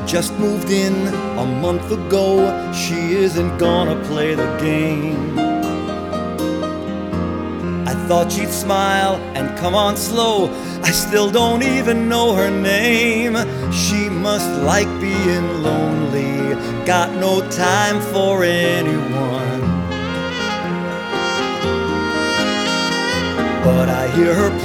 just moved in a month ago. She isn't gonna play the game. I thought she'd smile and come on slow. I still don't even know her name. She must like being lonely, got no time for anyone. But I hear her